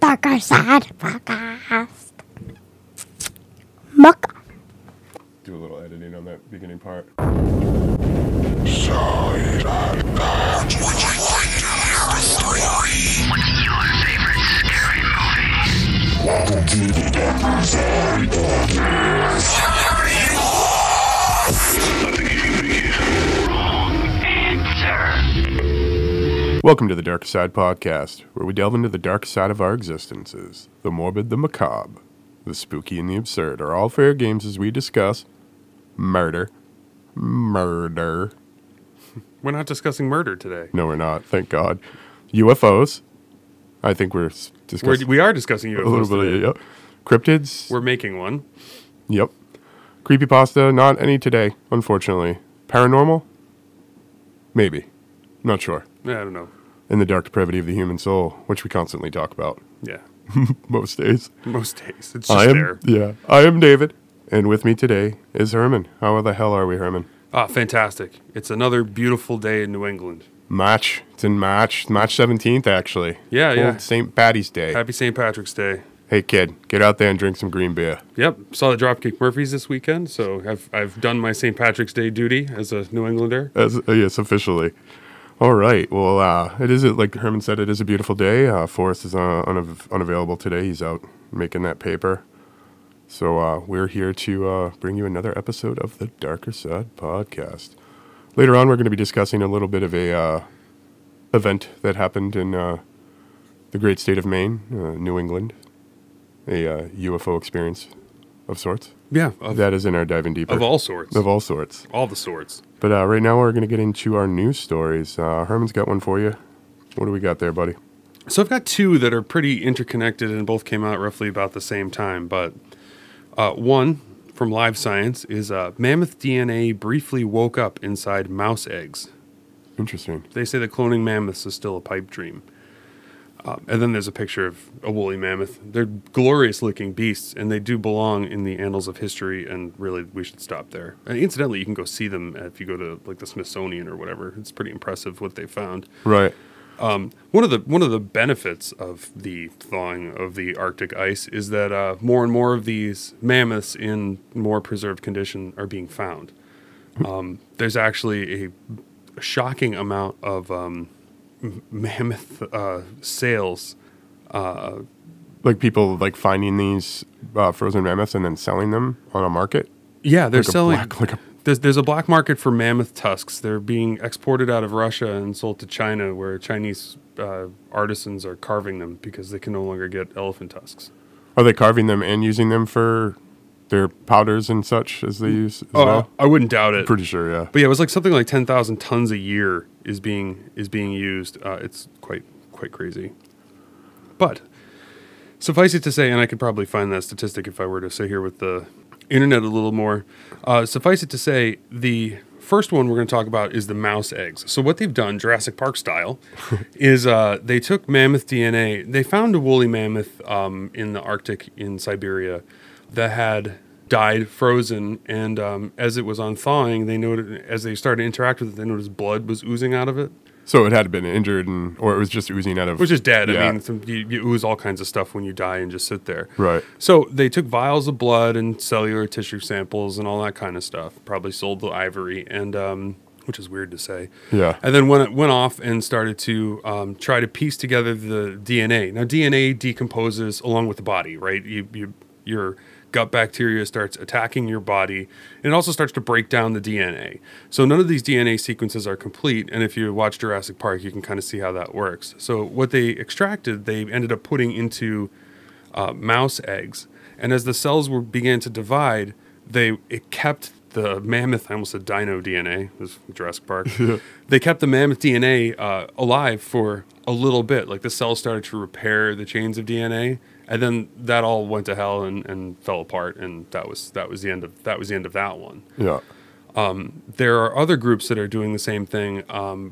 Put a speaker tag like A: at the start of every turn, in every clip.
A: Darker Side Podcast. Muck.
B: Do a little editing on that beginning part. Welcome to the Dark Side Podcast, where we delve into the dark side of our existences. The morbid, the macabre, the spooky, and the absurd are all fair games as we discuss murder.
C: We're not discussing murder today.
B: No, we're not. Thank God. UFOs. I think we're discussing.
C: We are discussing UFOs
B: a little bit.
C: today.
B: Yep. Cryptids.
C: We're making one.
B: Yep. Creepypasta. Not any today, unfortunately. Paranormal. Maybe. Not sure.
C: I don't know.
B: And the dark depravity of the human soul, which we constantly talk about
C: Yeah.
B: most days.
C: Most days. It's just there.
B: Yeah. I am David, and with me today is Herman. How the hell are we, Herman?
C: Ah, fantastic. It's another beautiful day in New England.
B: March. It's in March 17th, actually.
C: Yeah, yeah.
B: Old St. Patty's Day.
C: Happy St. Patrick's Day.
B: Hey, kid, get out there and drink some green beer.
C: Yep. Saw the Dropkick Murphys this weekend, so I've done my St. Patrick's Day duty as a New Englander.
B: Yes, officially. All right. Well, it is, like Herman said, it is a beautiful day. Forrest is unavailable today. He's out making that paper. So we're here to bring you another episode of the Darker Side Podcast. Later on, we're going to be discussing a little bit of a event that happened in the great state of Maine, New England, a UFO experience of sorts.
C: Yeah.
B: That is in our diving deeper.
C: Of all sorts.
B: Of all sorts.
C: All the sorts.
B: But right now we're going to get into our news stories. Herman's got one for you. What do we got there, buddy?
C: So I've got two that are pretty interconnected and both came out roughly about the same time. But one from Live Science is mammoth DNA briefly woke up inside mouse eggs.
B: Interesting.
C: They say that cloning mammoths is still a pipe dream. And then there's a picture of a woolly mammoth. They're glorious-looking beasts, and they do belong in the annals of history, and really, we should stop there. And incidentally, you can go see them if you go to, like, the Smithsonian or whatever. It's pretty impressive what they found.
B: Right.
C: One of the benefits of the thawing of the Arctic ice is that more and more of these mammoths in more preserved condition are being found. There's actually a shocking amount of mammoth sales.
B: Like people like finding these frozen mammoths and then selling them on a market?
C: Yeah, they're
B: Like a
C: selling.
B: black-
C: There's a black market for mammoth tusks. They're being exported out of Russia and sold to China, where Chinese artisans are carving them because they can no longer get elephant tusks.
B: Are they carving them and using them for their powders and such as they use as well?
C: I wouldn't doubt it.
B: Pretty sure, yeah.
C: But yeah, it was like something like 10,000 tons a year is being used. It's quite crazy. But suffice it to say, and I could probably find that statistic if I were to sit here with the internet a little more. Suffice it to say, the first one we're going to talk about is the mouse eggs. So what they've done, Jurassic Park style, is they took mammoth DNA. They found a woolly mammoth in the Arctic in Siberia that had died frozen, and as it was on thawing, they noted, as they started to interact with it, they noticed blood was oozing out of it.
B: So it had been injured, or it was just oozing out of...
C: It was just dead.
B: Yeah.
C: I mean, you ooze all kinds of stuff when you die and just sit there.
B: Right.
C: So they took vials of blood and cellular tissue samples and all that kind of stuff. Probably sold the ivory, and which is weird to say.
B: Yeah.
C: And then when it went off and started to try to piece together the DNA. Now, DNA decomposes along with the body, right? Your gut bacteria starts attacking your body, and it also starts to break down the DNA. So none of these DNA sequences are complete, and if you watch Jurassic Park, you can kind of see how that works. So what they extracted, they ended up putting into mouse eggs, and as the cells began to divide, it kept the mammoth, I almost said dino DNA, it was Jurassic Park. They kept the mammoth DNA alive for a little bit, like the cells started to repair the chains of DNA. And then that all went to hell and fell apart, and that was the end of that one.
B: Yeah.
C: There are other groups that are doing the same thing,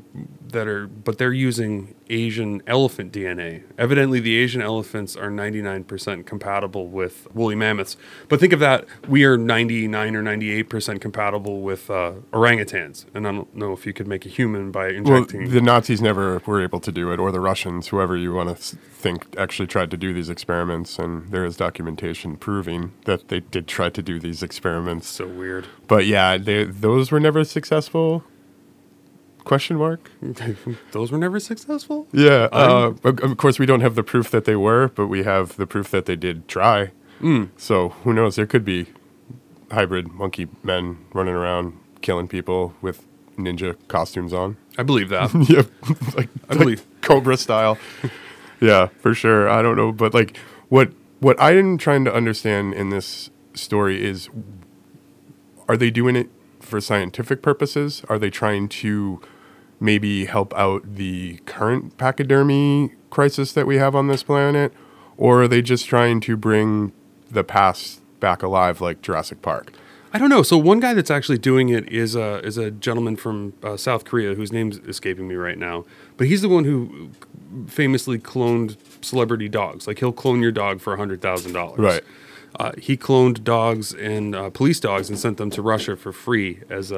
C: but they're using Asian elephant DNA. Evidently, the Asian elephants are 99% compatible with woolly mammoths. But think of that, we are 99 or 98% compatible with orangutans. And I don't know if you could make a human by
B: Well,
C: injecting.
B: the Nazis never were able to do it, or the Russians, whoever you want to think actually tried to do these experiments. And there is documentation proving that they did try to do these experiments.
C: So weird.
B: But yeah, those were never successful? Question mark?
C: Those were never successful?
B: Yeah. Of course, we don't have the proof that they were, but we have the proof that they did try. So who knows? There could be hybrid monkey men running around killing people with ninja costumes on.
C: I believe that.
B: Yeah,
C: I believe.
B: Cobra style. Yeah, for sure. I don't know, but like what I'm trying to understand in this story is, are they doing it for scientific purposes? Are they trying to maybe help out the current pachydermy crisis that we have on this planet? Or are they just trying to bring the past back alive like Jurassic Park?
C: I don't know. So one guy that's actually doing it is a gentleman from South Korea whose name's escaping me right now. But he's the one who famously cloned celebrity dogs. Like he'll clone your dog for $100,000.
B: Right.
C: He cloned dogs and police dogs and sent them to Russia for free as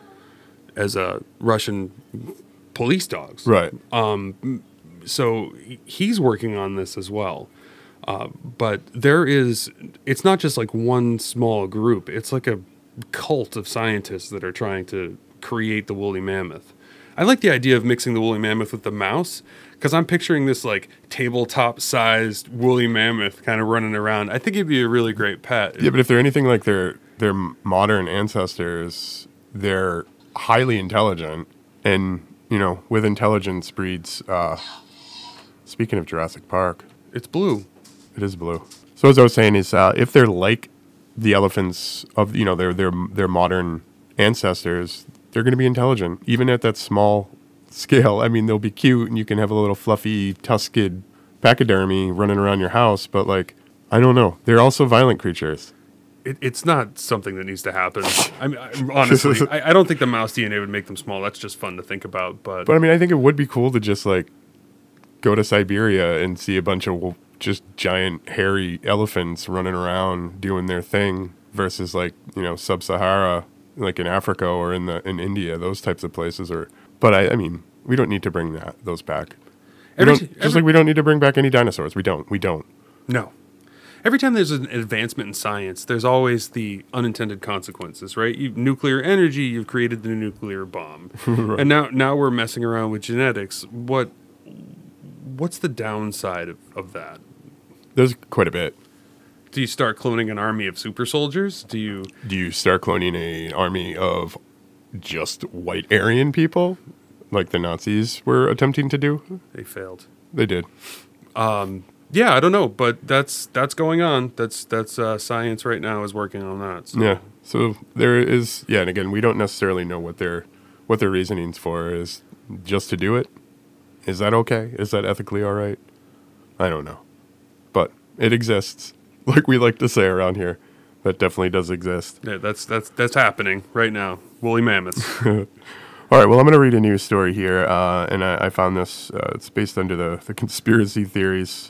C: Russian police dogs.
B: Right.
C: So he's working on this as well. But it's not just like one small group. It's like a cult of scientists that are trying to create the woolly mammoth. I like the idea of mixing the woolly mammoth with the mouse, because I'm picturing this like tabletop-sized woolly mammoth kind of running around. I think it'd be a really great pet.
B: Yeah, but if they're anything like their modern ancestors, they're highly intelligent, and with intelligence breeds. Speaking of Jurassic Park,
C: It's blue.
B: it is blue. So as I was saying, is if they're like the elephants of their modern ancestors, they're going to be intelligent, even at that small scale. I mean, they'll be cute, and you can have a little fluffy, tusked pachydermy running around your house. But like, I don't know, they're also violent creatures.
C: It's not something that needs to happen. I mean, honestly, I don't think the mouse DNA would make them small. That's just fun to think about. But
B: I mean, I think it would be cool to just like go to Siberia and see a bunch of just giant hairy elephants running around doing their thing versus like sub-Sahara, like in Africa or in India, those types of places. But I mean, we don't need to bring those back. Like we don't need to bring back any dinosaurs. We don't.
C: No. Every time there's an advancement in science, there's always the unintended consequences, right? Nuclear energy, you've created the nuclear bomb. Right. And now we're messing around with genetics. What's the downside of that?
B: There's quite a bit.
C: Do you start cloning an army of super soldiers? Do you
B: start cloning an army of just white Aryan people, like the Nazis were attempting to do?
C: They failed.
B: They did.
C: Yeah, I don't know, but that's going on. That's science right now is working on that. So.
B: Yeah. So there is. Yeah, and again, we don't necessarily know what their reasonings for is. Just to do it. Is that okay? Is that ethically all right? I don't know, but it exists. Like we like to say around here, that definitely does exist.
C: Yeah, that's happening right now. Woolly mammoths.
B: All right, well, I'm going to read a news story here, and I found this. It's based under the conspiracy theories,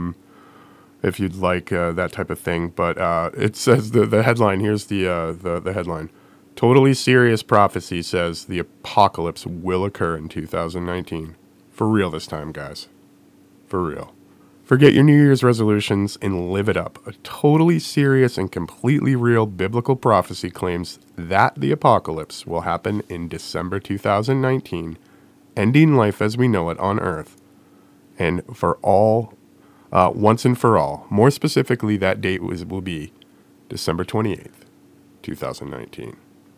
B: if you'd like that type of thing. But it says the headline. Here's the headline. Totally serious prophecy says the apocalypse will occur in 2019. For real this time, guys. For real. Forget your New Year's resolutions and live it up. A totally serious and completely real biblical prophecy claims that the apocalypse will happen in December 2019, ending life as we know it on Earth, and for all, once and for all. More specifically, that date will be December 28th, 2019.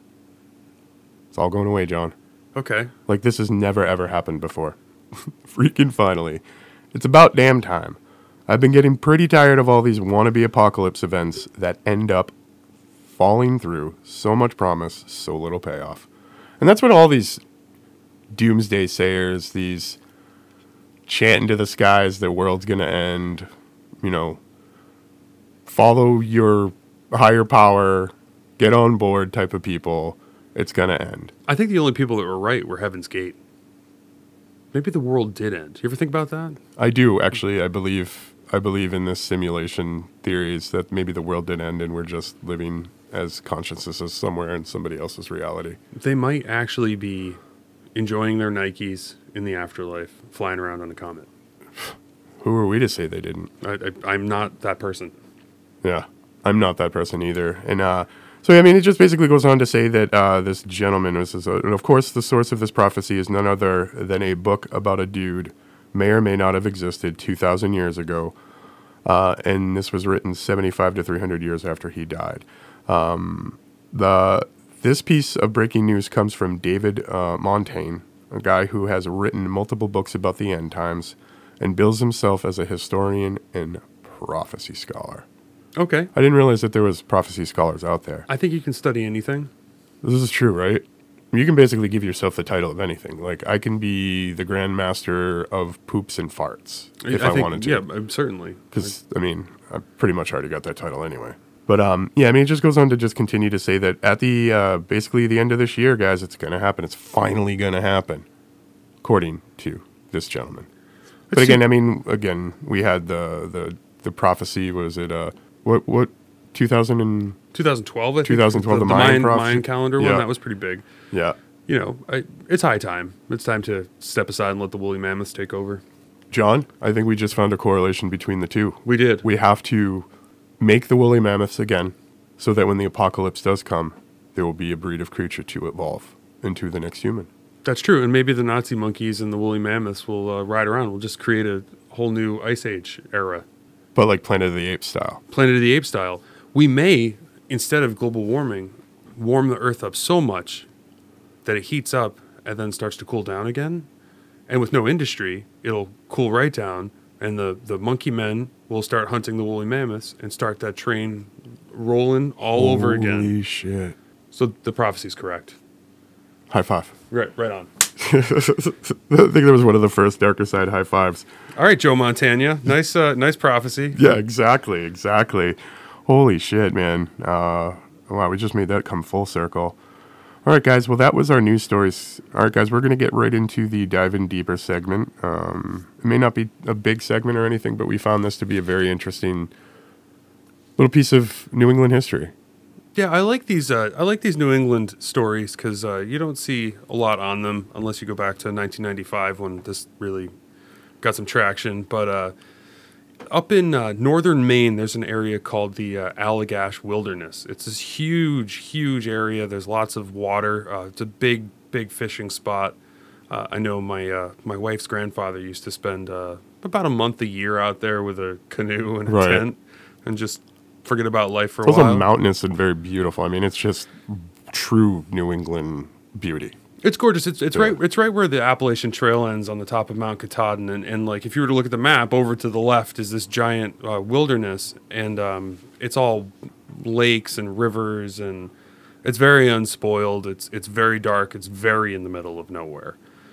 B: It's all going away, John.
C: Okay.
B: Like this has never, ever happened before. Freaking finally. It's about damn time. I've been getting pretty tired of all these wannabe apocalypse events that end up falling through. So much promise, so little payoff. And that's what all these doomsday sayers, these chanting to the skies, the world's going to end, follow your higher power, get on board type of people. It's going to end.
C: I think the only people that were right were Heaven's Gate. Maybe the world did end. You ever think about that?
B: I do, actually. I believe in this simulation theories that maybe the world did end and we're just living as consciousnesses somewhere in somebody else's reality.
C: They might actually be enjoying their Nikes in the afterlife, flying around on a comet.
B: Who are we to say they didn't?
C: I'm not that person.
B: Yeah, I'm not that person either. And so, I mean, it just basically goes on to say that this gentleman and of course, the source of this prophecy is none other than a book about a dude may or may not have existed 2,000 years ago. And this was written 75 to 300 years after he died. This piece of breaking news comes from David Montaigne, a guy who has written multiple books about the end times and bills himself as a historian and prophecy scholar.
C: Okay.
B: I didn't realize that there was prophecy scholars out there.
C: I think you can study anything.
B: This is true, right? You can basically give yourself the title of anything. Like, I can be the Grand Master of poops and farts if I wanted to.
C: Yeah, certainly.
B: Because, I mean, I pretty much already got that title anyway. But, yeah, I mean, it just goes on to just continue to say that at the, basically the end of this year, guys, it's going to happen. It's finally going to happen, according to this gentleman. But again, I mean, we had the prophecy, was it, what, 2012, I think. 2012, the Mayan prophecy.
C: Mayan calendar one, that was pretty big.
B: Yeah.
C: You know, it's high time. It's time to step aside and let the woolly mammoths take over.
B: John, I think we just found a correlation between the two.
C: We did.
B: We have to make the woolly mammoths again so that when the apocalypse does come, there will be a breed of creature to evolve into the next human.
C: That's true. And maybe the Nazi monkeys and the woolly mammoths will ride around. We'll just create a whole new Ice Age era.
B: But like Planet of the Apes style.
C: Planet of the Apes style. We may, instead of global warming, warm the Earth up so much that it heats up and then starts to cool down again. And with no industry, it'll cool right down. And the monkey men will start hunting the woolly mammoths and start that train rolling all over again.
B: Holy shit.
C: So the prophecy's correct.
B: High five.
C: Right on.
B: I think that was one of the first Darker Side high fives.
C: All right, Joe Montana. Nice prophecy.
B: Yeah, exactly. Holy shit, man. Wow, we just made that come full circle. All right, guys. Well, that was our news stories. All right, guys, we're going to get right into the Dive In Deeper segment. It may not be a big segment or anything, but we found this to be a very interesting little piece of New England history.
C: Yeah, I like these New England stories because you don't see a lot on them unless you go back to 1995 when this really got some traction. But up in northern Maine, there's an area called the Allagash Wilderness. It's this huge area. There's lots of water. It's a big fishing spot. I know my wife's grandfather used to spend about a month a year out there with a canoe and a tent and just forget about life for a while.
B: It's also mountainous and very beautiful. I mean, it's just true New England beauty.
C: It's gorgeous. It's right where the Appalachian Trail ends on the top of Mount Katahdin, and like if you were to look at the map, over to the left is this giant wilderness, and it's all lakes and rivers, and it's very unspoiled. It's very dark. It's very in the middle of nowhere.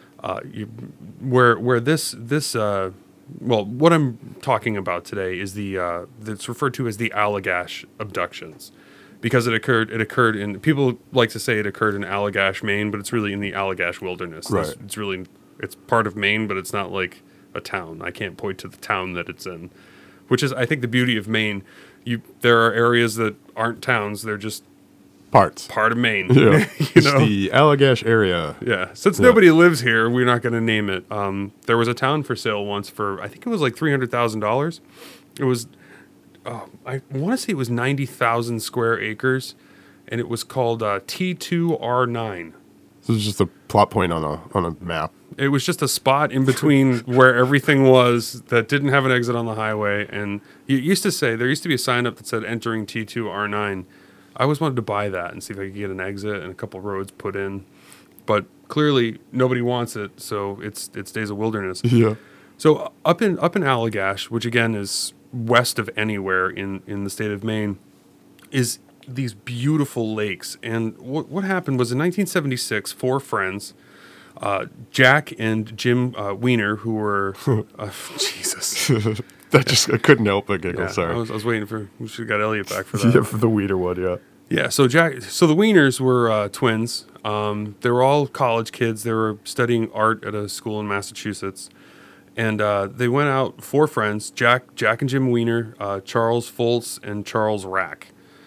C: Where this well, what I'm talking about today is that's referred to as the Allagash abductions. Because it occurred in, people like to say it occurred in Allagash, Maine, but it's really in the Allagash Wilderness.
B: Right.
C: It's part of Maine, but it's not like a town. I can't point to the town that it's in, which is, I think, the beauty of Maine. There are areas that aren't towns; they're just part of Maine.
B: Yeah, it's the Allagash area.
C: Yeah. Since nobody lives here, we're not going to name it. There was a town for sale once for, I think it was like $300,000. It was. I want to say it was 90,000 square acres, and it was called T2R9.
B: This is just a plot point on a map.
C: It was just a spot in between where everything was that didn't have an exit on the highway. And there used to be a sign up that said entering T2R9. I always wanted to buy that and see if I could get an exit and a couple roads put in. But clearly nobody wants it, so it stays a wilderness.
B: Yeah.
C: So up in Allagash, which again is west of anywhere in the state of Maine, is these beautiful lakes. And what happened was in 1976, four friends, Jack and Jim Wiener, who were Jesus.
B: I couldn't help but giggle.
C: Yeah,
B: sorry.
C: I was waiting for. We should have got Elliot back for that.
B: Yeah, for the Weeder one. Yeah.
C: Yeah, so the Wieners were twins. They were all college kids. They were studying art at a school in Massachusetts, and they went out, four friends: Jack and Jim Wiener, Charles Foltz, and Charles Rack.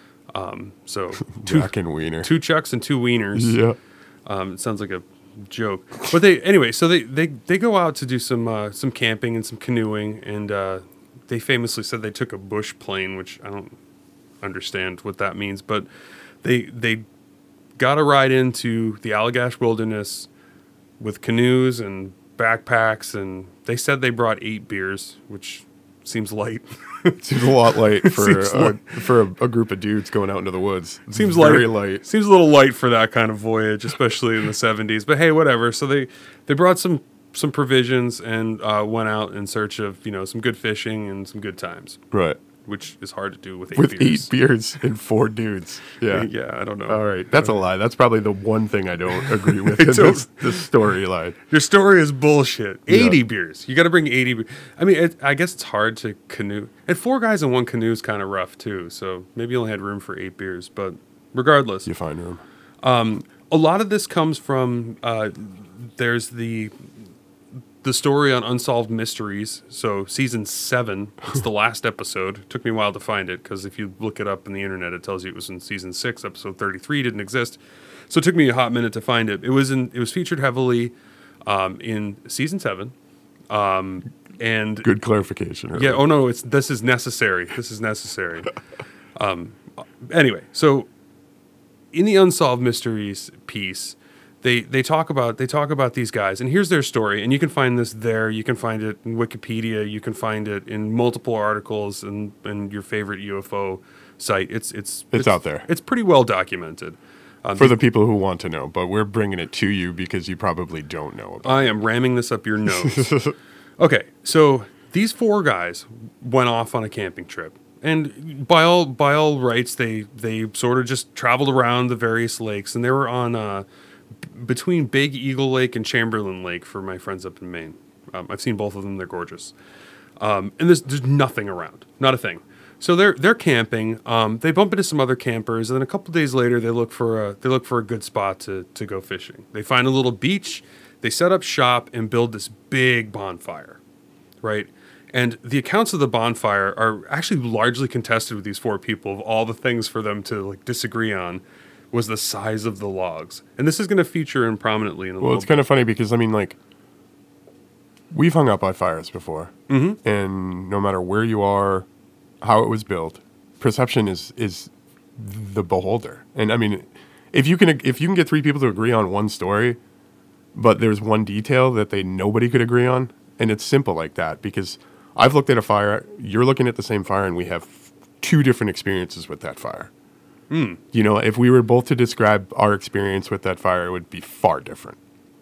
C: So
B: Jack and Wiener.
C: two Chucks and two Wieners.
B: Yeah.
C: It sounds like a joke, but they go out to do some camping and some canoeing, and they famously said they took a bush plane, which I don't understand what that means, but they got a ride into the Allagash Wilderness with canoes and backpacks, and they said they brought 8 beers, which seems light.
B: Seems a lot light for
C: Seems light.
B: for a group of dudes going out into the woods.
C: Seems
B: very
C: light.
B: light.
C: Seems a little light for that kind of voyage, especially in the 70s. But hey, whatever. So they brought some provisions and went out in search of some good fishing and some good times,
B: Right.
C: which is hard to do with 8
B: With
C: beers.
B: 8 beers and 4 dudes. Yeah.
C: Yeah, I don't know.
B: All right. That's a lie. That's probably the one thing I don't agree with in
C: don't-
B: this storyline.
C: Your story is bullshit.
B: Yeah.
C: 80 beers. You got to bring 80 beers. I mean, I guess it's hard to canoe. And 4 guys in one canoe is kind of rough, too. So maybe you only had room for 8 beers. But regardless,
B: You find room.
C: a lot of this comes from there's the story on Unsolved Mysteries. So season 7, it's the last episode. It took me a while to find it because if you look it up in the internet, it tells you it was in season 6. Episode 33 didn't exist. So it took me a hot minute to find it. It was featured heavily in season 7. And
B: Good clarification. Earlier.
C: yeah, oh no, this is necessary. This is necessary. Anyway, so in the Unsolved Mysteries piece, they talk about these guys, and here's their story. And you can find this there. You can find it in Wikipedia. You can find it in multiple articles and your favorite UFO site. It's
B: out there.
C: It's pretty well documented.
B: For the people who want to know, but we're bringing it to you because you probably don't know about
C: I am ramming this up your nose. Okay, so these 4 guys went off on a camping trip. And by all rights, they sort of just traveled around the various lakes, and they were on between Big Eagle Lake and Chamberlain Lake for my friends up in Maine. I've seen both of them; they're gorgeous. And there's nothing around, not a thing. So they're camping. They bump into some other campers, and then a couple days later, they look for a good spot to go fishing. They find a little beach. They set up shop and build this big bonfire, right? And the accounts of the bonfire are actually largely contested with these 4 people. Of all the things for them to disagree on, was the size of the logs. And this is going to feature in prominently in a
B: Well,
C: little
B: it's kind of funny because, I mean, we've hung out by fires before. Mm-hmm. And no matter where you are, how it was built, perception is the beholder. And, I mean, if you can get 3 people to agree on one story, but there's one detail that nobody could agree on, and it's simple like that, because I've looked at a fire, you're looking at the same fire, and we have 2 different experiences with that fire. If we were both to describe our experience with that fire, it would be far different.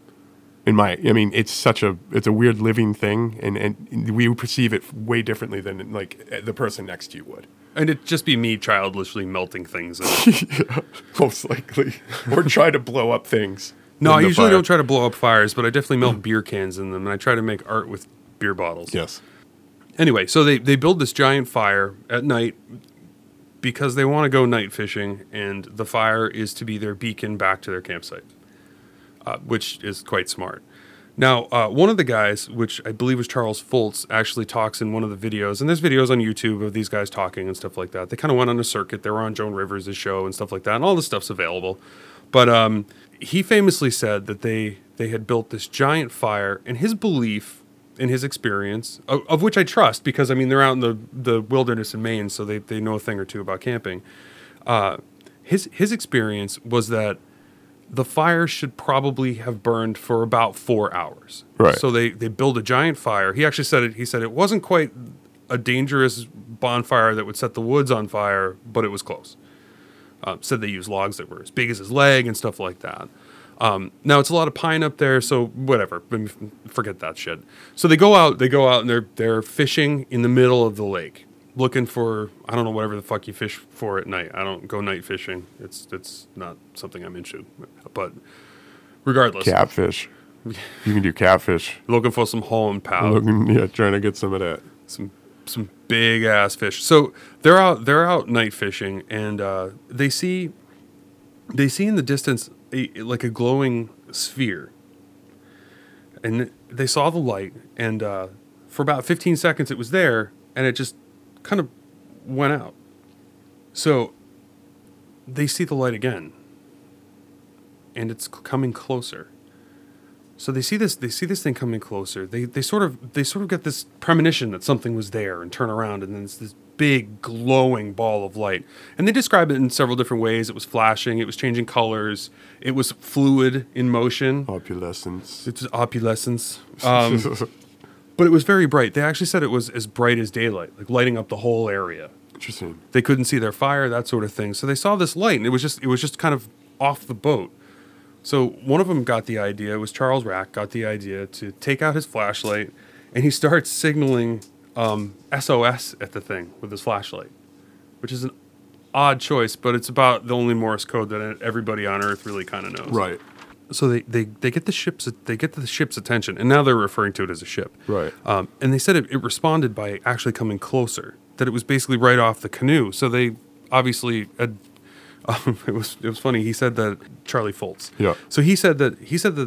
B: It's a weird living thing, and we perceive it way differently than the person next to you would.
C: And it'd just be me childishly melting things in.
B: Yeah, most likely, or try to blow up things.
C: No, I
B: in the
C: usually
B: fire.
C: don't try to blow up fires, but I definitely melt beer cans in them, and I try to make art with beer bottles.
B: Yes.
C: Anyway, so they build this giant fire at night because they want to go night fishing, and the fire is to be their beacon back to their campsite, which is quite smart. Now, one of the guys, which I believe was Charles Foltz, actually talks in one of the videos, and there's videos on YouTube of these guys talking and stuff like that. They kind of went on a circuit. They were on Joan Rivers' show and stuff like that, and all this stuff's available. But he famously said that they had built this giant fire, and his belief, in his experience, of which I trust because, they're out in the wilderness in Maine, so they know a thing or two about camping. His experience was that the fire should probably have burned for about 4 hours.
B: Right.
C: So they build a giant fire. He actually said it. He said it wasn't quite a dangerous bonfire that would set the woods on fire, but it was close. Said they used logs that were as big as his leg and stuff like that. Now it's a lot of pine up there, so whatever. Forget that shit. So they go out and they're fishing in the middle of the lake, looking for, I don't know, whatever the fuck you fish for at night. I don't go night fishing. It's not something I'm into. But regardless,
B: Catfish. You can do catfish.
C: looking for some hole and pout.
B: Trying to get some of that.
C: Some some big ass fish. So they're out night fishing, and they see in the distance like a glowing sphere, and they saw the light, and for about 15 seconds it was there, and it just kind of went out. So they see the light again, and it's coming closer. So they see this thing coming closer. They sort of get this premonition that something was there, and turn around, and then it's this big glowing ball of light. And they describe it in several different ways. It was flashing, it was changing colors, it was fluid in motion.
B: Opulescence.
C: It's opulescence. But it was very bright. They actually said it was as bright as daylight, like lighting up the whole area.
B: Interesting.
C: They couldn't see their fire, that sort of thing. So they saw this light, and it was just kind of off the boat. So one of them got the idea, it was Charles Rack, got the idea to take out his flashlight, and he starts signaling SOS at the thing with his flashlight, which is an odd choice, but it's about the only Morse code that everybody on Earth really kind of knows.
B: Right.
C: So they get the ship's attention, and now they're referring to it as a ship.
B: Right.
C: And they said it responded by actually coming closer, that it was basically right off the canoe. So they obviously had, it was funny. He said that Charlie Foltz.
B: Yeah.
C: So he said that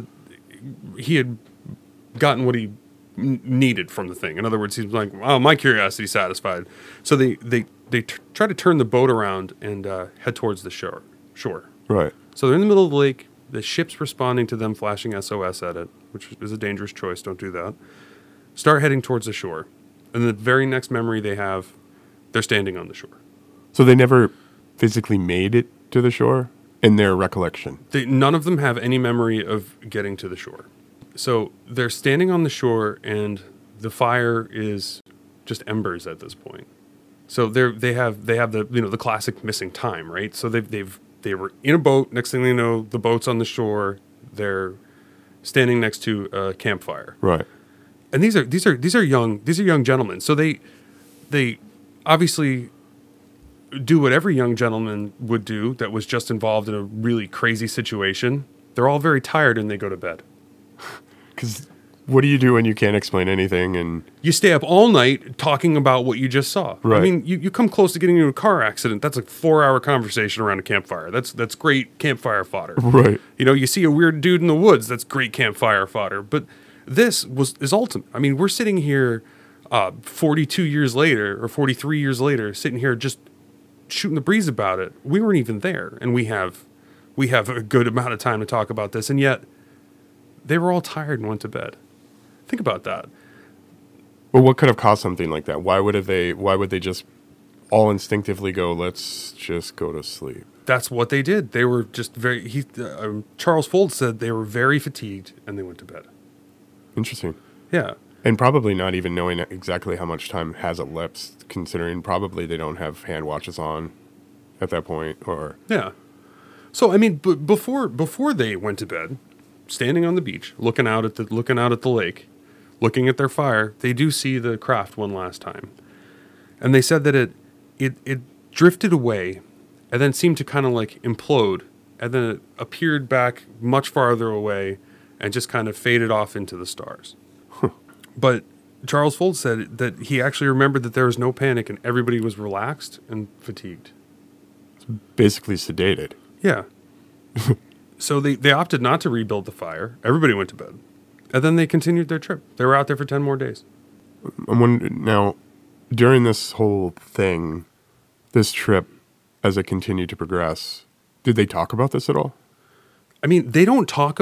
C: he had gotten what he needed from the thing. In other words, he was like, "Oh, my curiosity's satisfied." So they try to turn the boat around and head towards the shore.
B: Right.
C: So they're in the middle of the lake. The ship's responding to them flashing SOS at it, which is a dangerous choice. Don't do that. Start heading towards the shore. And the very next memory they have, they're standing on the shore.
B: So they never physically made it to the shore in their recollection?
C: None of them have any memory of getting to the shore. So they're standing on the shore, and the fire is just embers at this point. So they have the the classic missing time, right? So they were in a boat. Next thing they know, the boat's on the shore. They're standing next to a campfire.
B: Right.
C: And these are young gentlemen. So they obviously do what every young gentleman would do that was just involved in a really crazy situation. They're all very tired, and they go to bed.
B: Because what do you do when you can't explain anything? And
C: You stay up all night talking about what you just saw.
B: Right.
C: I mean, you come close to getting into a car accident. That's a 4-hour conversation around a campfire. That's great campfire fodder.
B: right.
C: You see a weird dude in the woods. That's great campfire fodder. But this is ultimate. I mean, we're sitting here 42 years later or 43 years later, sitting here just shooting the breeze about it. We weren't even there, and we have a good amount of time to talk about this, and yet they were all tired and went to bed. Think about that.
B: Well, what could have caused something like that? Why would they just all instinctively go, let's just go to sleep?
C: That's what they did. They were just Charles Foltz said they were very fatigued, and they went to bed.
B: Interesting.
C: Yeah.
B: And probably not even knowing exactly how much time has elapsed, considering probably they don't have hand watches on at that point, or
C: Yeah. So I mean, before they went to bed, standing on the beach, looking out at the lake, looking at their fire, they do see the craft one last time, and they said that it drifted away, and then seemed to kind of like implode, and then it appeared back much farther away, and just kind of faded off into the stars. But Charles Foltz said that he actually remembered that there was no panic, and everybody was relaxed and fatigued.
B: basically sedated.
C: Yeah. So they opted not to rebuild the fire. Everybody went to bed. And then they continued their trip. They were out there for 10 more days.
B: I'm wondering, now, during this whole thing, this trip, as it continued to progress, did they talk about this at all?
C: I mean, they don't talking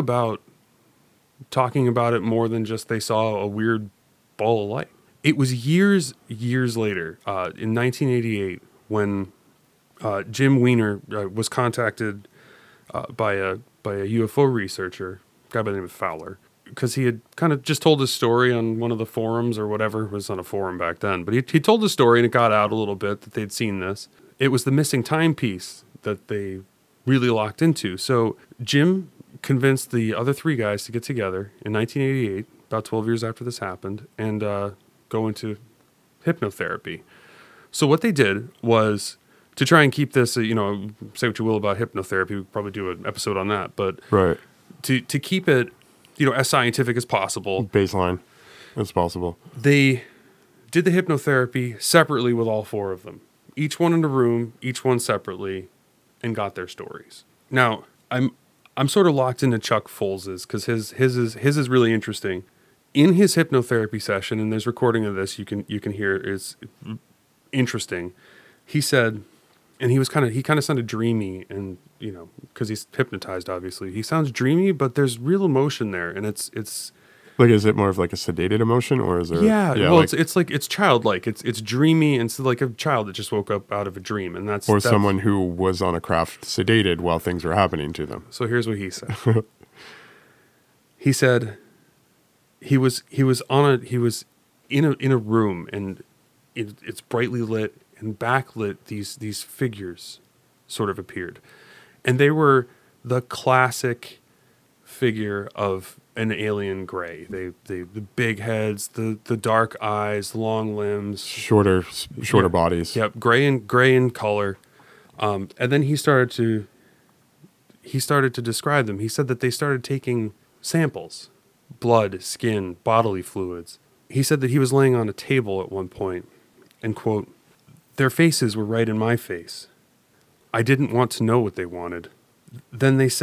C: about it more than just they saw a weird ball of light. It was years later, in 1988, when Jim Weiner was contacted by a UFO researcher, a guy by the name of Fowler, because he had kind of just told his story on one of the forums or whatever. It was on a forum back then. But he told the story, and it got out a little bit that they'd seen this. It was the missing timepiece that they really locked into. So Jim convinced the other three guys to get together in 1988, about 12 years after this happened, and go into hypnotherapy. So what they did was, to try and keep this, say what you will about hypnotherapy, we'll probably do an episode on that, but
B: Right.
C: to keep it, as scientific as possible,
B: Baseline as possible.
C: they did the hypnotherapy separately with all four of them, each one in a room, each one separately, and got their stories. Now, I'm sort of locked into Chuck Foles's because his is really interesting. In his hypnotherapy session, and there's recording of this, you can hear it's interesting. He said, and he kind of sounded dreamy, and because he's hypnotized, obviously he sounds dreamy, but there's real emotion there, and it's
B: Like, is it more of like a sedated emotion, or is there?
C: yeah. Well,
B: like,
C: it's childlike. It's dreamy, and it's like a child that just woke up out of a dream, and that's
B: someone who was on a craft sedated while things were happening to them.
C: So here's what he said. He said he was in a room, and it's brightly lit and backlit. These figures sort of appeared, and they were the classic figure of an alien gray. The big heads, the dark eyes, long limbs,
B: Shorter bodies.
C: Yep, gray in color. And then he started to describe them. He said that they started taking samples, blood, skin, bodily fluids. He said that he was laying on a table at one point, and quote, "Their faces were right in my face. I didn't want to know what they wanted. Then they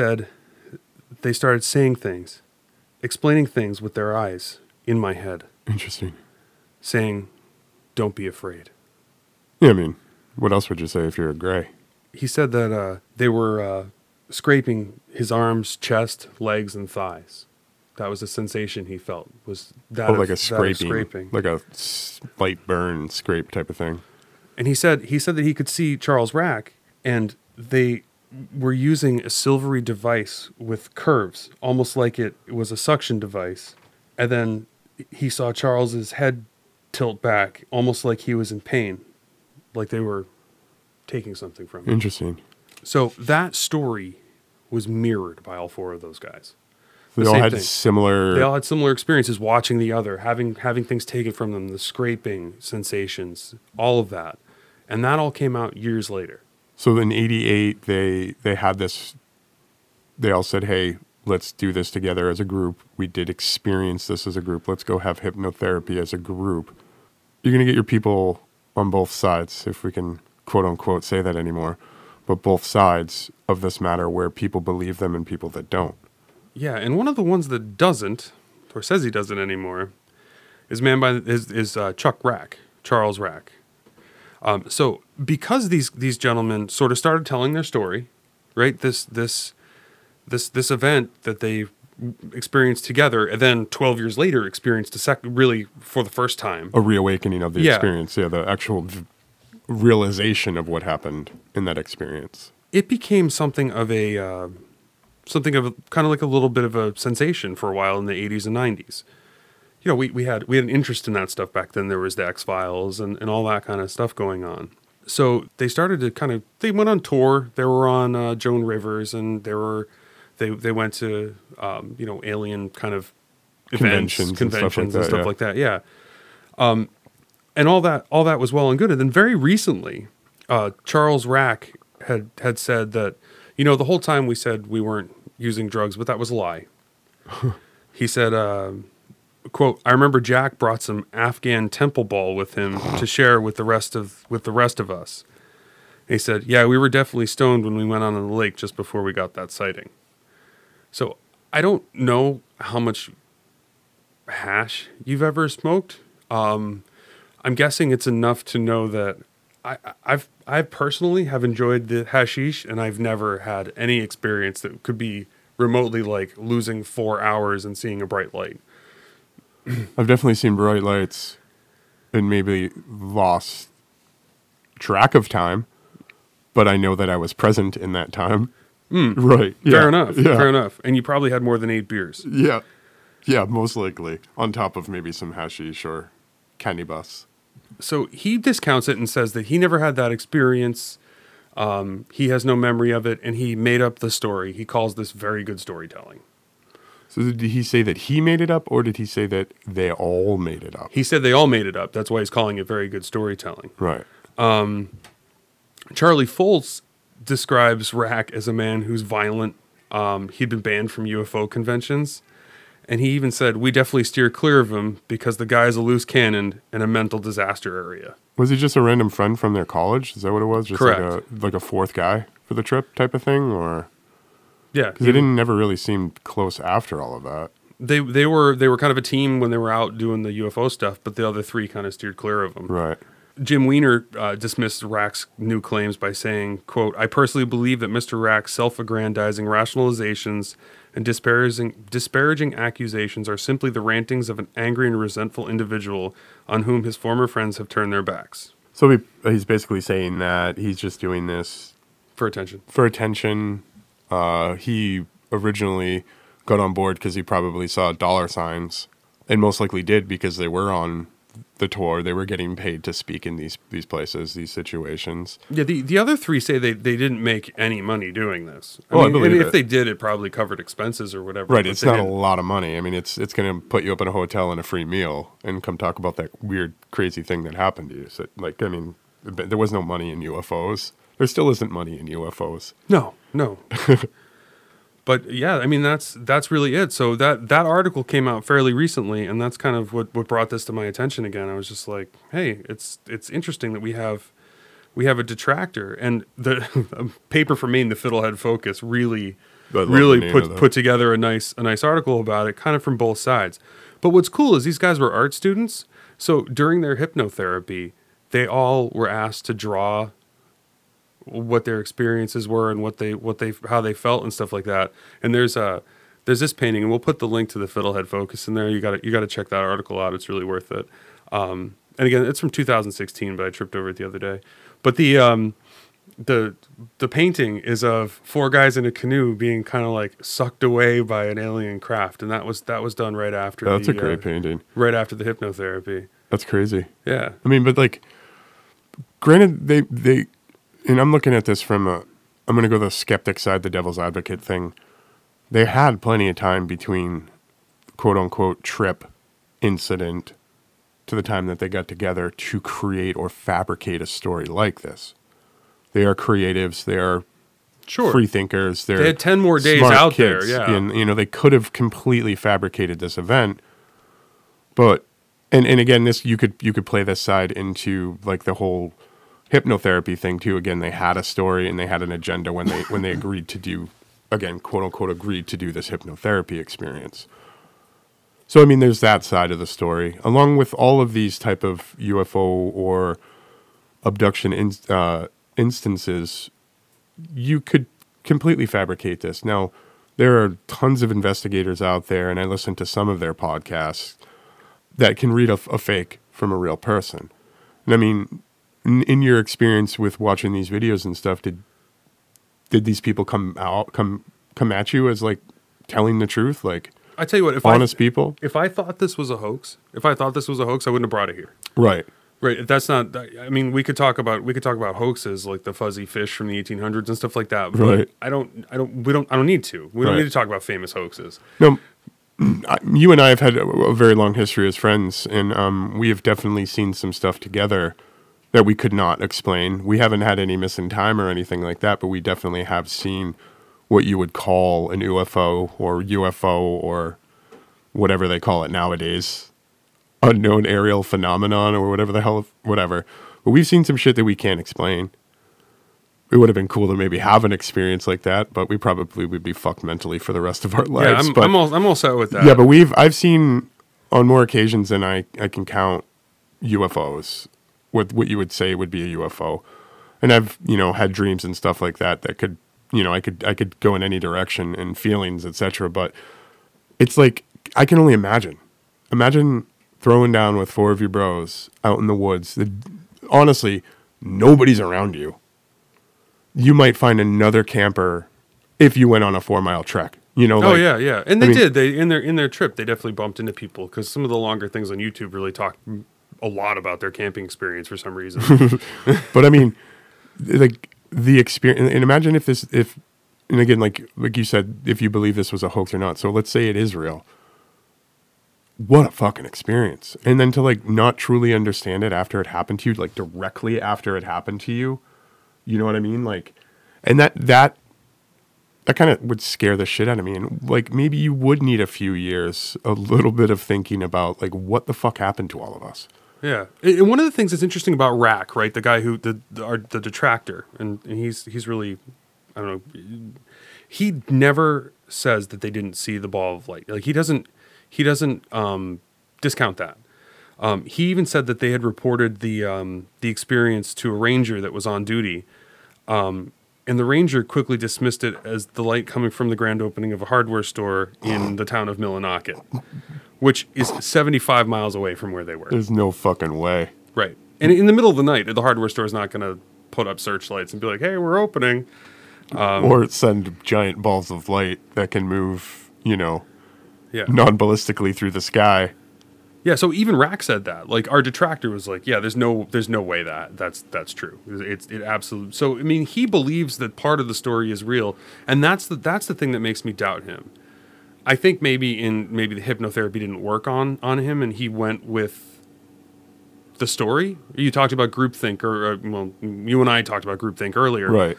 C: started saying things, explaining things with their eyes in my head,
B: Interesting.
C: saying, 'Don't be afraid.'"
B: Yeah, I mean, what else would you say if you're a gray?
C: He said that they were scraping his arms, chest, legs, and thighs. That was a sensation he felt. Was that
B: Like a
C: that of
B: scraping, like a light burn scrape type of thing.
C: And he said that he could see Charles Rack, and they were using a silvery device with curves, almost like it was a suction device. And then he saw Charles's head tilt back, almost like he was in pain, like they were taking something from him.
B: Interesting.
C: So that story was mirrored by all four of those guys.
B: They
C: The
B: all
C: same
B: had
C: thing.
B: similar.
C: They all had similar experiences watching the other, having things taken from them, the scraping sensations, all of that. And that all came out years later.
B: So in '88, they had this. They all said, "Hey, let's do this together as a group. We did experience this as a group. Let's go have hypnotherapy as a group." You're gonna get your people on both sides, if we can quote unquote say that anymore, but both sides of this matter, where people believe them and people that don't.
C: Yeah, and one of the ones that doesn't, or says he doesn't anymore, is Chuck Rack, Charles Rack. So because these gentlemen sort of started telling their story, right? This event that they experienced together, and then 12 years later experienced really for the first time.
B: A reawakening of the
C: Yeah.
B: experience. Yeah, the actual realization of what happened in that experience.
C: It became something of kind of like a little bit of a sensation for a while in the 80s and 90s. We had an interest in that stuff back then. There was the X-Files and all that kind of stuff going on. So they started to they went on tour. They were on Joan Rivers, and they went to alien kind of events, conventions and stuff like that. Yeah. And all that was well and good. And then very recently, Charles Rack had said that, the whole time we said we weren't using drugs, but that was a lie. He said, quote, "I remember Jack brought some Afghan temple ball with him to share with the rest of us." And he said, "Yeah, we were definitely stoned when we went on the lake just before we got that sighting." So I don't know how much hash you've ever smoked. I'm guessing it's enough to know that I personally have enjoyed the hashish, and I've never had any experience that could be remotely like losing 4 hours and seeing a bright light.
B: I've definitely seen bright lights and maybe lost track of time, but I know that I was present in that time. Right. Yeah.
C: Fair enough.
B: Yeah.
C: Fair enough. And you probably had more than 8 beers.
B: Yeah. Yeah, most likely. On top of maybe some hashish or candy bus.
C: So he discounts it and says that he never had that experience. He has no memory of it, and he made up the story. He calls this very good storytelling.
B: So did he say that he made it up, or did he say that they all made it up?
C: He said they all made it up. That's why he's calling it very good storytelling.
B: Right.
C: Charlie Foltz describes Rack as a man who's violent. He'd been banned from UFO conventions, And he even said, "We definitely steer clear of him because the guy is a loose cannon and a mental disaster area."
B: Was he just a random friend from their college? Is that what it was? Just
C: Correct.
B: like a fourth guy for the trip type of thing, or
C: Yeah,
B: because they didn't never really seem close after all of that.
C: they were kind of a team when they were out doing the UFO stuff, but the other three kind of steered clear of him.
B: Right.
C: Jim Weiner dismissed Rack's new claims by saying, quote, "I personally believe that Mr. Rack's self-aggrandizing rationalizations and disparaging accusations are simply the rantings of an angry and resentful individual on whom his former friends have turned their backs."
B: So he's basically saying that he's just doing this
C: For attention.
B: for attention. He originally got on board because he probably saw dollar signs, and most likely did because they were on the tour. They were getting paid to speak in these places, these situations.
C: Yeah, the other three say they didn't make any money doing this.
B: I believe
C: and
B: it.
C: if they did, it probably covered expenses or whatever.
B: Right,
C: but
B: it's
C: they
B: not a
C: didn't.
B: lot of money. I mean, it's going to put you up in a hotel and a free meal and come talk about that weird, crazy thing that happened to you. So, like, I mean, there was no money in UFOs. There still isn't money in UFOs.
C: No. But yeah, I mean that's really it. So that article came out fairly recently, and that's kind of what brought this to my attention again. I was just like, hey, it's interesting that we have a detractor, and the paper from Maine, the Fiddlehead Focus, really
B: I love the name of that.
C: put together a nice article about it, kind of from both sides. But what's cool is these guys were art students, so during their hypnotherapy, they all were asked to draw what their experiences were and how they felt and stuff like that. And there's this painting, and we'll put the link to the Fiddlehead Focus in there. You got to check that article out. It's really worth it. And again, it's from 2016, but I tripped over it the other day. But the painting is of four guys in a canoe being kind of like sucked away by an alien craft, and that was done right after.
B: That's a great painting.
C: Right after the hypnotherapy.
B: That's crazy.
C: Yeah.
B: I mean, but like, granted, they and I'm looking at this from I'm going to go the skeptic side, the devil's advocate thing. They had plenty of time between quote unquote trip incident to the time that they got together to create or fabricate a story like this. They are creatives. They are
C: Sure.
B: free thinkers.
C: They had 10 more days
B: smart
C: out
B: kids,
C: there, yeah.
B: And, they could have completely fabricated this event, but, and again, this, you could play this side into like the whole hypnotherapy thing too. Again, they had a story and they had an agenda when they agreed to do, again, quote unquote, agreed to do this hypnotherapy experience. So, I mean, there's that side of the story, along with all of these type of UFO or abduction instances. You could completely fabricate this. Now, there are tons of investigators out there, and I listen to some of their podcasts that can read a fake from a real person. And I mean, in your experience with watching these videos and stuff, did these people come at you as like telling the truth, like
C: I tell you what,
B: honest people?
C: If I thought this was a hoax, I wouldn't have brought it here.
B: Right.
C: Right. That's not. I mean, we could talk about hoaxes like the fuzzy fish from the 1800s and stuff like that. But
B: Right.
C: I don't need to. We don't
B: Right.
C: need to talk about famous hoaxes.
B: No, you and I have had a very long history as friends, and we have definitely seen some stuff together that we could not explain. We haven't had any missing time or anything like that, but we definitely have seen what you would call an UFO or whatever they call it nowadays, unknown aerial phenomenon or whatever the hell, whatever. But we've seen some shit that we can't explain. It would have been cool to maybe have an experience like that, but we probably would be fucked mentally for the rest of our lives.
C: Yeah,
B: But-
C: I'm all set with that.
B: yeah, but I've seen on more occasions than I can count UFOs with what you would say would be a UFO. And I've, had dreams and stuff like that could, I could go in any direction and feelings, etc. But it's like, I can only imagine. Imagine throwing down with four of your bros out in the woods. Honestly, nobody's around you. You might find another camper if you went on a 4-mile trek.
C: Oh yeah, and they
B: I mean-
C: did. They in their trip, they definitely bumped into people because some of the longer things on YouTube really talk a lot about their camping experience for some reason.
B: But I mean, like the experience, and imagine and again, like you said, if you believe this was a hoax or not. So let's say it is real. What a fucking experience. And then to like not truly understand it after it happened to you, like directly after it happened to you, you know what I mean? Like, and that that kind of would scare the shit out of me. And like maybe you would need a few years, a little bit of thinking about like what the fuck happened to all of us.
C: Yeah, and one of the things that's interesting about Rack, right, the guy who the detractor, and he's really, I don't know, he never says that they didn't see the ball of light. Like he doesn't discount that. He even said that they had reported the experience to a ranger that was on duty, and the ranger quickly dismissed it as the light coming from the grand opening of a hardware store in the town of Millinocket, which is 75 miles away from where they were.
B: There's no fucking way.
C: Right. And in the middle of the night, the hardware store is not going to put up searchlights and be like, hey, we're opening.
B: Or send giant balls of light that can move,
C: Yeah.
B: non-ballistically through the sky.
C: Yeah, so even Rack said that. Like our detractor was like, yeah, there's no way that's true. It absolutely. So I mean, he believes that part of the story is real, and that's the thing that makes me doubt him. I think maybe the hypnotherapy didn't work on him, and he went with the story. You talked about groupthink, or well, you and I talked about groupthink earlier,
B: Right.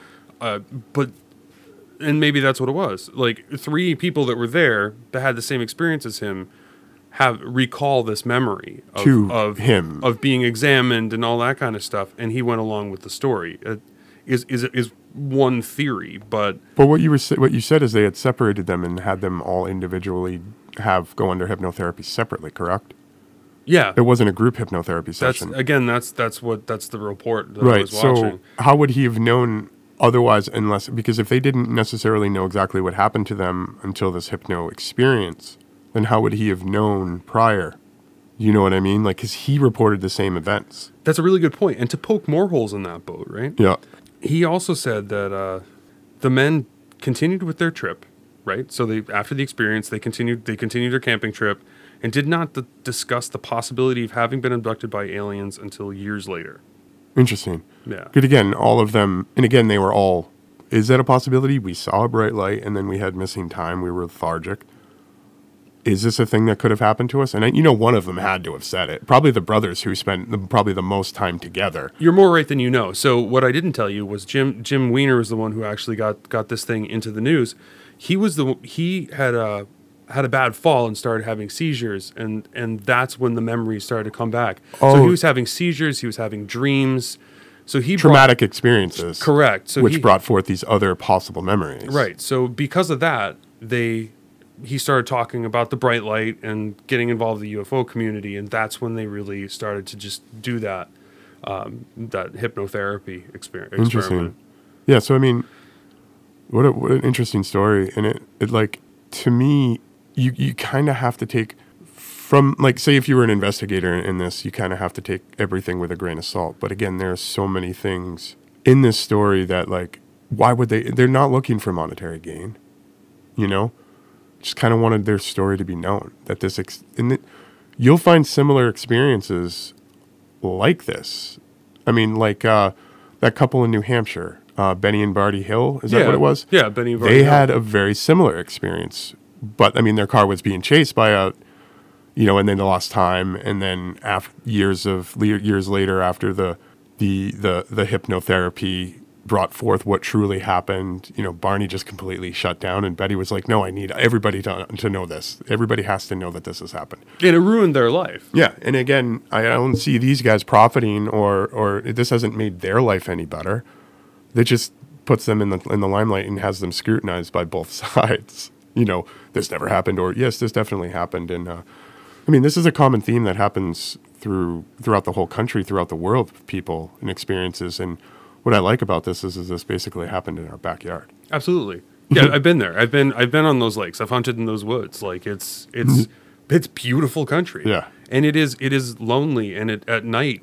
C: And maybe that's what it was. Like 3 people that were there that had the same experience as him recall this memory of
B: him,
C: of being examined and all that kind of stuff, and he went along with the story. Is one theory, but
B: what you said is they had separated them and had them all individually go under hypnotherapy separately, correct?
C: Yeah,
B: It wasn't a group hypnotherapy session.
C: That's the report that I
B: Right.
C: was watching.
B: So how would he have known otherwise because if they didn't necessarily know exactly what happened to them until this hypno experience, then how would he have known prior? You know what I mean? Like, because he reported the same events.
C: That's a really good point. And to poke more holes in that boat, right?
B: Yeah.
C: He also said that the men continued with their trip, right? So after the experience, they continued their camping trip and did not discuss the possibility of having been abducted by aliens until years later.
B: Interesting.
C: Yeah.
B: Good. Again, all of them, and again, they were all, is that a possibility? We saw a bright light and then we had missing time. We were lethargic. Is this a thing that could have happened to us? And one of them had to have said it. Probably the brothers who spent probably the most time together.
C: You're more right than you know. So what I didn't tell you was Jim Weiner was the one who actually got this thing into the news. He had a bad fall and started having seizures, and that's when the memories started to come back.
B: Oh.
C: So he was having seizures. He was having dreams. So he
B: traumatic experiences.
C: Correct. So
B: which brought forth these other possible memories.
C: Right. So because of that, he started talking about the bright light and getting involved in the UFO community, and that's when they really started to just do that hypnotherapy experiment.
B: Interesting. Yeah. So I mean, what an interesting story, and it like to me, you kind of have to take from, like, say if you were an investigator in this, you kind of have to take everything with a grain of salt. But again, there are so many things in this story that, like, why would they're not looking for monetary gain, just kind of wanted their story to be known, that you'll find similar experiences like this. I mean, like that couple in New Hampshire, Benny and Barty Hill, is that what it was?
C: Yeah, Benny and Barty
B: They
C: Hill.
B: had a very similar experience, but I mean, their car was being chased by and then they lost time, and then years later, after the hypnotherapy brought forth what truly happened, Barney just completely shut down, and Betty was like, no, I need everybody to know this. Everybody has to know that this has happened.
C: And it ruined their life.
B: Yeah, and again, I don't see these guys profiting or this hasn't made their life any better. It just puts them in the limelight and has them scrutinized by both sides. This never happened, or yes, this definitely happened. And I mean, this is a common theme that happens throughout the whole country, throughout the world, with people and experiences. And what I like about this is this basically happened in our backyard.
C: Absolutely. Yeah, I've been there. I've been on those lakes. I've hunted in those woods. Like it's beautiful country.
B: Yeah.
C: And it is lonely, and at night,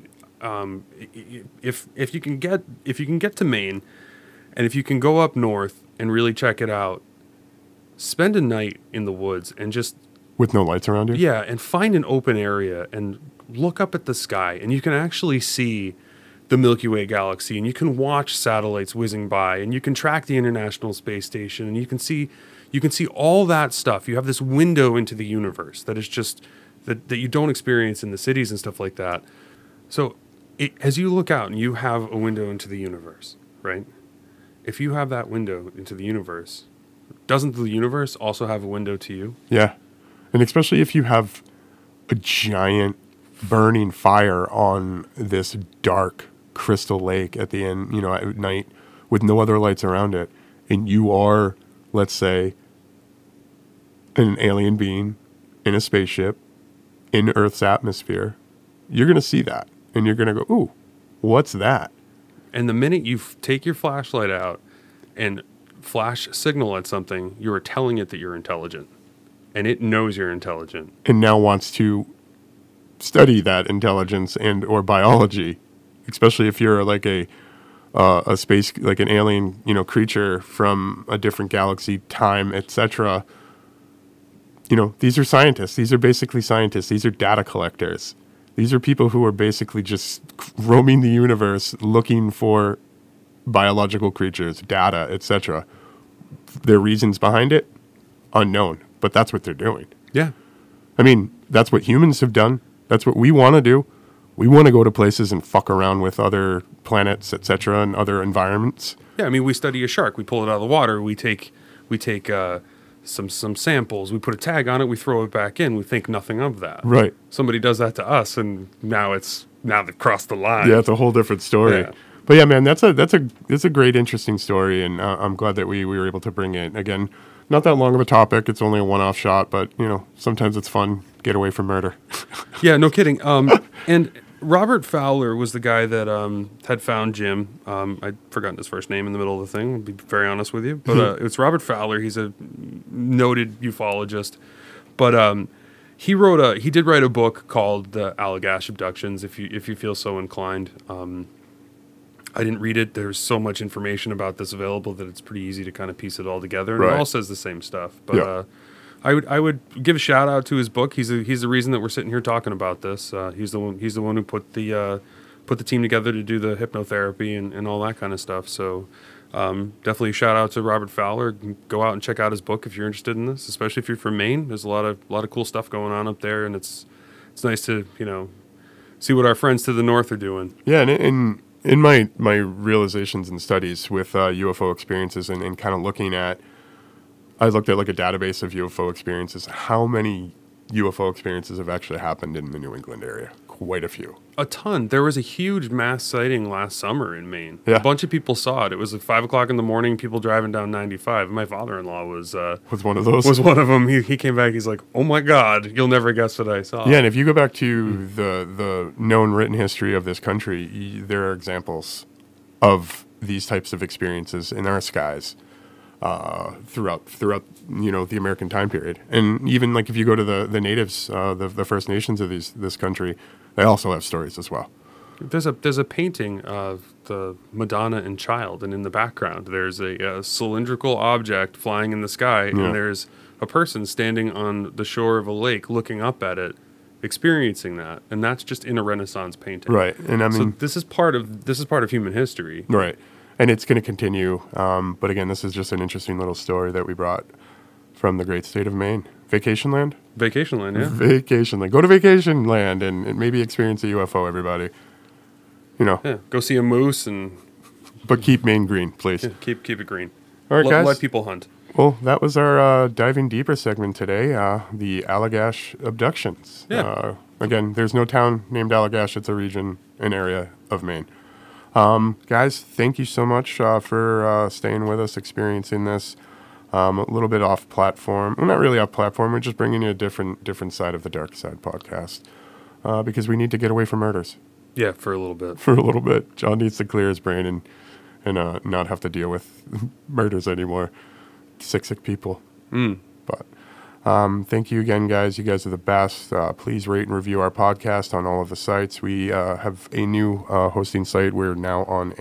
C: if you can get to Maine, and if you can go up north and really check it out, spend a night in the woods and just
B: With no lights around you?
C: Yeah, and find an open area and look up at the sky, and you can actually see the Milky Way galaxy, and you can watch satellites whizzing by, and you can track the International Space Station, and you can see all that stuff. You have this window into the universe that is just that you don't experience in the cities and stuff like that. So as you look out and you have a window into the universe, right? If you have that window into the universe, doesn't the universe also have a window to you?
B: Yeah. And especially if you have a giant burning fire on this dark crystal lake at the end, at night with no other lights around it, and you are, let's say, an alien being in a spaceship in Earth's atmosphere, you're going to see that and you're going to go, ooh, what's that?
C: And the minute you take your flashlight out and flash signal at something, you are telling it that you're intelligent, and it knows you're intelligent,
B: And now wants to study that intelligence and or biology, especially if you're like a space, like an alien, creature from a different galaxy, time, etc. These are scientists. These are basically scientists. These are data collectors. These are people who are basically just roaming the universe looking for biological creatures, data, etc. Their reasons behind it, unknown, but that's what they're doing.
C: Yeah.
B: I mean, that's what humans have done. That's what we want to do. We want to go to places and fuck around with other planets, etc., and other environments.
C: Yeah, I mean, we study a shark. We pull it out of the water. We take some samples. We put a tag on it. We throw it back in. We think nothing of that.
B: Right.
C: Somebody does that to us, and now they've crossed the line.
B: Yeah, it's a whole different story.
C: Yeah.
B: But yeah, man, that's a great, interesting story, and I'm glad that we were able to bring it. Again, not that long of a topic. It's only a one-off shot, but sometimes it's fun. Get away from murder.
C: Yeah, no kidding. And Robert Fowler was the guy that had found Jim. I'd forgotten his first name in the middle of the thing, I'll be very honest with you. But it's Robert Fowler. He's a noted ufologist. But he did write a book called The Allagash Abductions, if you feel so inclined. I didn't read it. There's so much information about this available that it's pretty easy to kind of piece it all together. And
B: Right.
C: It all says the same stuff. But
B: Yeah.
C: I would give a shout out to his book. He's the reason that we're sitting here talking about this. He's the one who put the team together to do the hypnotherapy and all that kind of stuff. So definitely shout out to Robert Fowler. Go out and check out his book if you're interested in this, especially if you're from Maine. There's a lot of cool stuff going on up there, and it's nice to see what our friends to the north are doing.
B: Yeah, and in my realizations and studies with UFO experiences and kind of looking at, I looked at like a database of UFO experiences. How many UFO experiences have actually happened in the New England area? Quite a few.
C: A ton. There was a huge mass sighting last summer in Maine.
B: Yeah.
C: A bunch of people saw it. It was at 5 o'clock in the morning, people driving down 95. My father-in-law was
B: Was one of those.
C: one of them. He came back, he's like, oh my God, you'll never guess what I saw.
B: Yeah, and if you go back to the known written history of this country, there are examples of these types of experiences in our skies throughout the American time period. And even like if you go to the natives, the First Nations of this country, they also have stories as well.
C: There's a painting of the Madonna and Child, and in the background there's a cylindrical object flying in the sky,
B: Yeah.
C: and there's a person standing on the shore of a lake looking up at it, experiencing that, and that's just in a Renaissance painting.
B: Right, and I mean,
C: So this is part of human history.
B: right, and it's going to continue. But again, this is just an interesting little story that we brought from the great state of Maine. Vacation land?
C: Vacation land, yeah.
B: Vacation land. Go to vacation land and maybe experience a UFO, everybody.
C: Yeah, go see a moose and
B: But keep Maine green, please.
C: keep it green.
B: All right, guys.
C: Let people hunt.
B: Well, that was our diving deeper segment today, the Allagash abductions.
C: Yeah.
B: Again, there's no town named Allagash. It's a region, an area of Maine. Guys, thank you so much for staying with us, experiencing this. A little bit off platform. Well, not really off platform. We're just bringing you a different side of the Dark Side podcast because we need to get away from murders
C: Yeah, for a little bit.
B: for a little bit. John needs to clear his brain and not have to deal with murders anymore. Sick people. But thank you again, guys. You guys are the best. Please rate and review our podcast on all of the sites. We have a new hosting site. We're now on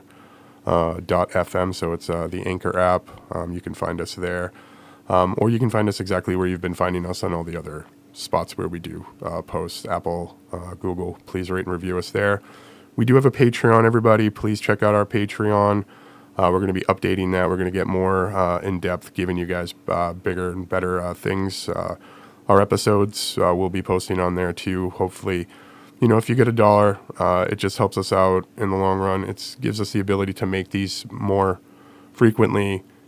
B: Anchor.fm, so it's the Anchor app. You can find us there. Or you can find us exactly where you've been finding us on all the other spots where we do post, Apple, Google. Please rate and review us there. We do have a Patreon, everybody. Please check out our Patreon. We're going to be updating that. We're going to get more in-depth, giving you guys bigger and better things. Our episodes we'll be posting on there too. Hopefully, if you get $1, it just helps us out in the long run. It gives us the ability to make these more frequently,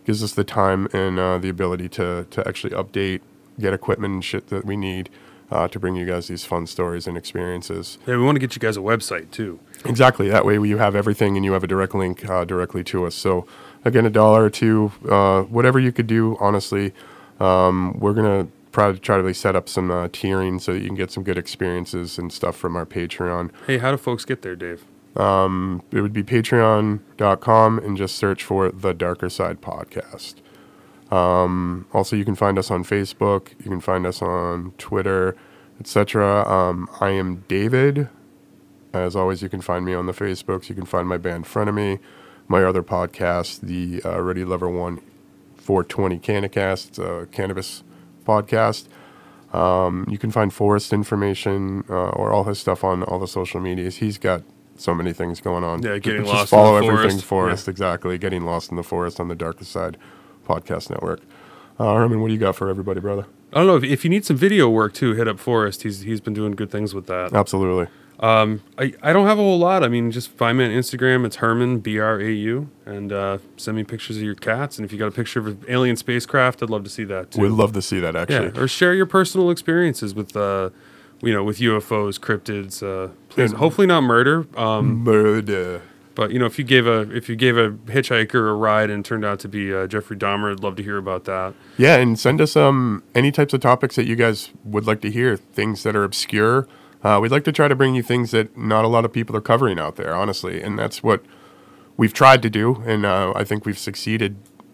B: gives us the time and the ability to actually update, get equipment and shit that we need to bring you guys these fun stories and experiences.
C: Yeah, we want to get you guys a website too.
B: Exactly. That way you have everything and you have a direct link directly to us. So again, $1 or $2, whatever you could do, honestly. We're going to try to set up some tiering so that you can get some good experiences and stuff from our Patreon.
C: Hey, how do folks get there, Dave?
B: It would be patreon.com and just search for The Darker Side Podcast. Also, you can find us on Facebook. You can find us on Twitter, etc. I am David. As always, you can find me on the Facebooks. You can find my band Frenemy, my other podcast, the Ready Lover 1 420 Canicast. It's a cannabis podcast. You can find Forrest information or all his stuff on all the social medias. He's got so many things going on.
C: Yeah, getting
B: Just
C: lost
B: follow
C: in the
B: everything
C: forest.
B: Forrest,
C: Yeah.
B: exactly. Getting Lost in the Forest on the Darker Side Podcast Network. Herman, what do you got for everybody, brother?
C: I don't know if you need some video work too. Hit up Forrest. He's been doing good things with that.
B: Absolutely.
C: I don't have a whole lot. I mean, just find me on Instagram. It's Herman BRAU, and send me pictures of your cats. And if you got a picture of an alien spacecraft, I'd love to see that too.
B: We'd love to see that, actually.
C: Yeah, or share your personal experiences with with UFOs, cryptids. Please,
B: Yeah.
C: hopefully not murder.
B: Murder.
C: But if you gave a hitchhiker a ride and it turned out to be Jeffrey Dahmer, I'd love to hear about that.
B: Yeah, and send us any types of topics that you guys would like to hear, things that are obscure. We'd like to try to bring you things that not a lot of people are covering out there, honestly, and that's what we've tried to do, and I think we've succeeded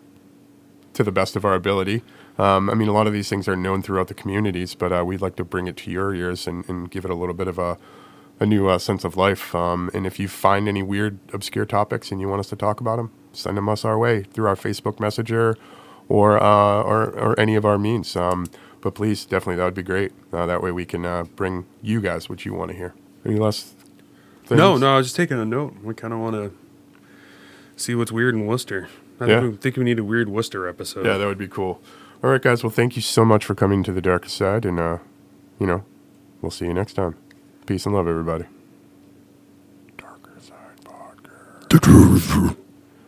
B: to the best of our ability. I mean, a lot of these things are known throughout the communities, but we'd like to bring it to your ears and give it a little bit of a new sense of life. And if you find any weird, obscure topics and you want us to talk about them, send them us our way through our Facebook Messenger or any of our means. But please, definitely, that would be great. That way we can bring you guys what you want to hear. Any last things?
C: No, I was just taking a note. We kind of want to see what's weird in Worcester. I think we need a weird Worcester episode.
B: Yeah, that would be cool. All right, guys. Well, thank you so much for coming to the Darker Side, and we'll see you next time. Peace and love, everybody. Darker Side Podcast.